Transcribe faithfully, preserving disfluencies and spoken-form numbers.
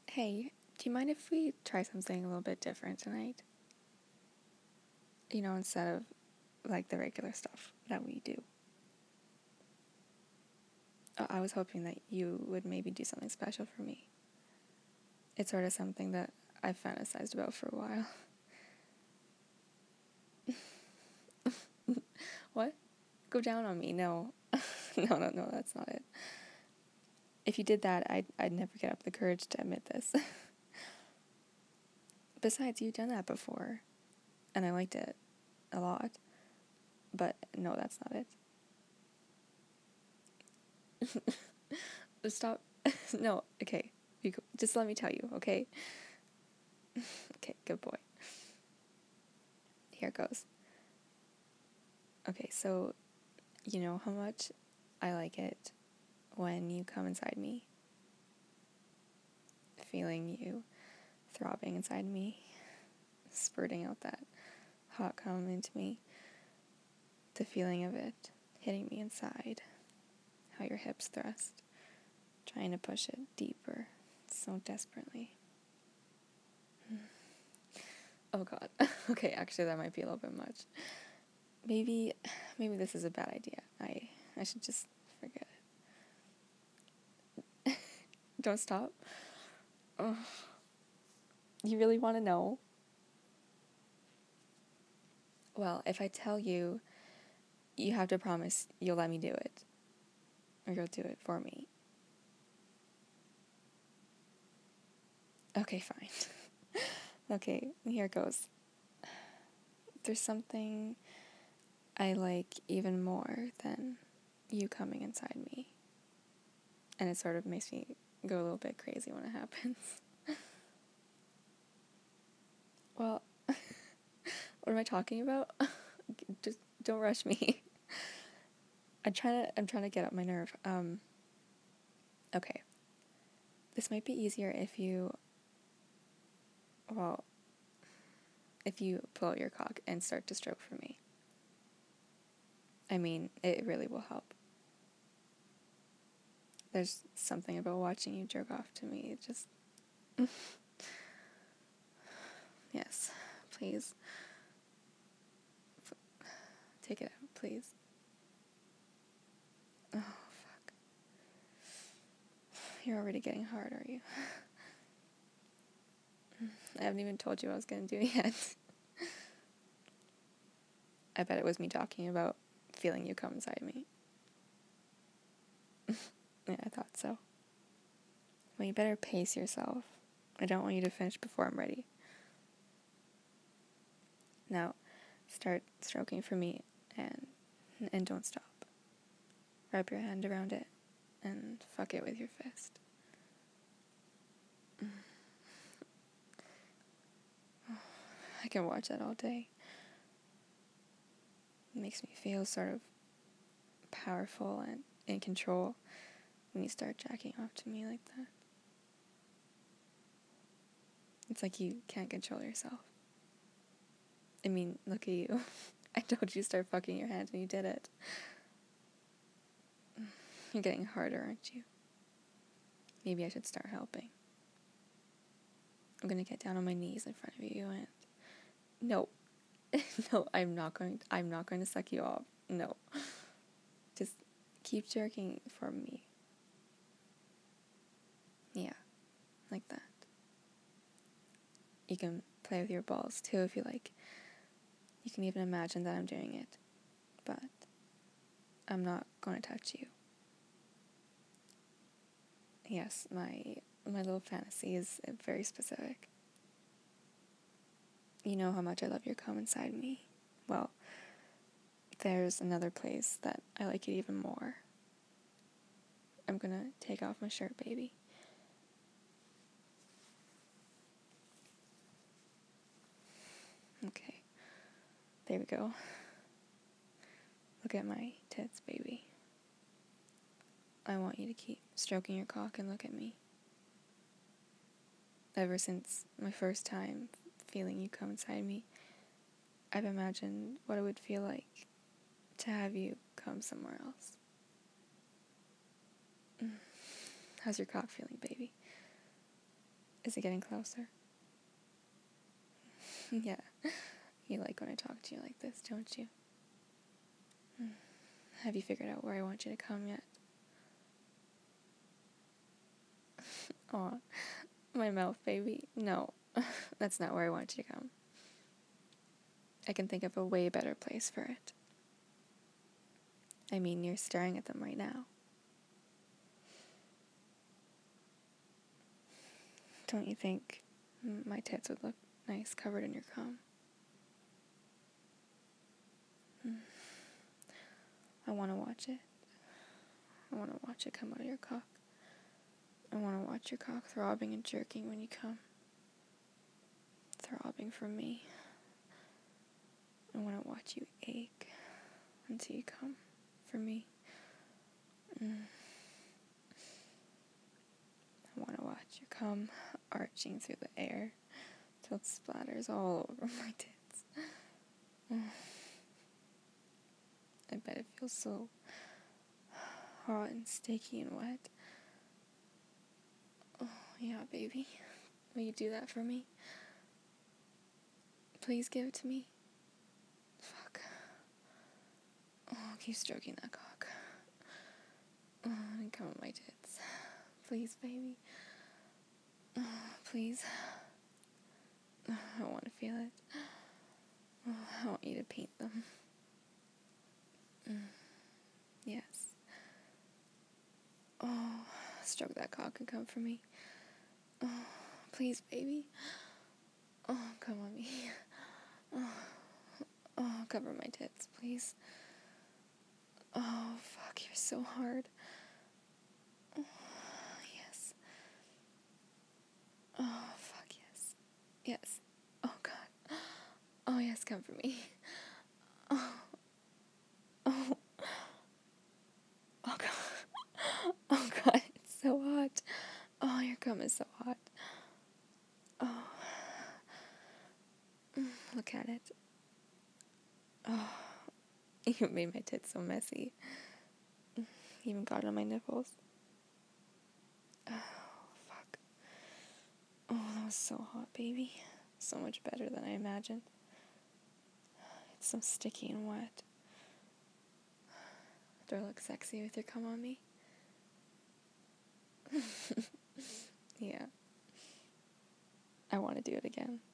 Hey, do you mind if we try something a little bit different tonight? You know, instead of like the regular stuff that we do. Uh, I was hoping that you would maybe do something special for me. It's sort of something that I've fantasized about for a while. What? Go down on me? No. no, no, no, that's not it. If you did that, I'd, I'd never get up the courage to admit this. Besides, you've done that before, and I liked it a lot. But no, that's not it. Stop. No, okay. You go. Just let me tell you, okay? Okay, good boy. Here goes. Okay, so you know how much I like it when you come inside me, feeling you throbbing inside me, spurting out that hot cum into me, the feeling of it hitting me inside, how your hips thrust, trying to push it deeper so desperately. Oh god. Okay, actually that might be a little bit much. Maybe maybe this is a bad idea. I I should just forget it. Don't stop. Oh. You really want to know? Well, if I tell you, you have to promise you'll let me do it. Or you'll do it for me. Okay, fine. Okay, here it goes. There's something I like even more than you coming inside me. And it sort of makes me go a little bit crazy when it happens. Well, what am I talking about? Just don't rush me. I'm trying to I'm trying to get up my nerve. Um okay. This might be easier if you well if you pull out your cock and start to stroke for me. I mean, it really will help. There's something about watching you jerk off to me. It just yes, please. F- take it out, please. Oh, fuck. You're already getting hard, are you? I haven't even told you what I was going to do yet. I bet it was me talking about feeling you come inside me. Yeah, I thought so. Well, you better pace yourself. I don't want you to finish before I'm ready. Now, start stroking for me and and don't stop. Wrap your hand around it and fuck it with your fist. I can watch that all day. It makes me feel sort of powerful and in control when you start jacking off to me like that. It's like you can't control yourself. I mean, look at you. I told you to start fucking your hand and you did it. You're getting harder, aren't you? Maybe I should start helping. I'm gonna get down on my knees in front of you and no. No, I'm not going to, I'm not going to suck you off. No. Just keep jerking for me. Yeah, like that. You can play with your balls too if you like. You can even imagine that I'm doing it. But I'm not going to touch you. Yes, my my little fantasy is very specific. You know how much I love your cum inside me. Well, there's another place that I like it even more. I'm gonna take off my shirt, baby. Okay, there we go. Look at my tits, baby. I want you to keep stroking your cock and look at me. Ever since my first time feeling you come inside me, I've imagined what it would feel like to have you come somewhere else. How's your cock feeling, baby? Is it getting closer? Yeah. You like when I talk to you like this, don't you? Have you figured out where I want you to come yet? Aw, my mouth, baby. No, that's not where I want you to come. I can think of a way better place for it. I mean, you're staring at them right now. Don't you think my tits would look nice covered in your cum? I want to watch it. I want to watch it come out of your cock. I want to watch your cock throbbing and jerking when you come. Throbbing for me. I want to watch you ache until you come for me. Mm. I want to watch you come arching through the air till it splatters all over my tits. Mm. I bet it feels so hot and sticky and wet. Oh, yeah, baby. Will you do that for me? Please give it to me. Fuck. Oh, keep stroking that cock. Oh, and come on my tits. Please, baby. Oh, please. Oh, I want to feel it. Oh, I want you to paint them. Mm. Yes. Oh, stroke that cock and come for me. Oh, please, baby. Oh, come on me. Oh, oh, cover my tits, please. Oh, fuck, you're so hard. Oh, yes. Oh, fuck, yes. Yes. Oh, God. Oh, yes, come for me. Oh. Oh. Oh, God. Oh, God, it's so hot. Oh, your cum is so hot. Oh. Look at it. Oh. You made my tits so messy. You even got it on my nipples. Oh, fuck. Oh, that was so hot, baby. So much better than I imagined. It's so sticky and wet. Do I look sexy with your cum on me? Yeah. I want to do it again.